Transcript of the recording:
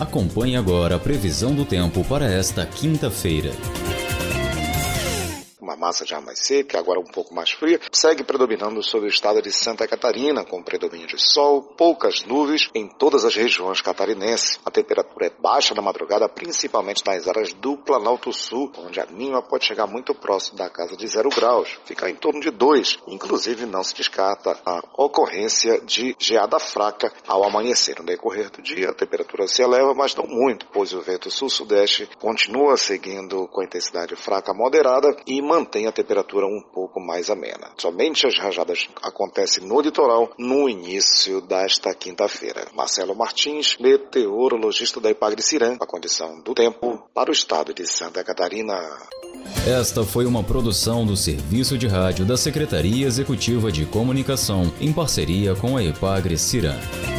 Acompanhe agora a previsão do tempo para esta quinta-feira. Uma massa já mais seca, agora um pouco mais fria, segue predominando sobre o estado de Santa Catarina, com predomínio de sol, poucas nuvens em todas as regiões catarinenses. A temperatura é baixa na madrugada, principalmente nas áreas do Planalto Sul, onde a mínima pode chegar muito próximo da casa de 0 graus, fica em torno de 2. Inclusive, não se descarta a ocorrência de geada fraca ao amanhecer. No decorrer do dia, a temperatura se eleva, mas não muito, pois o vento sul-sudeste continua seguindo com intensidade fraca a moderada e mantém a temperatura um pouco mais amena. Somente as rajadas acontecem no litoral no início desta quinta-feira. Marcelo Martins, meteorologista da Ipagre-Ciran, a condição do tempo para o estado de Santa Catarina. Esta foi uma produção do Serviço de Rádio da Secretaria Executiva de Comunicação, em parceria com a Ipagre-Ciran.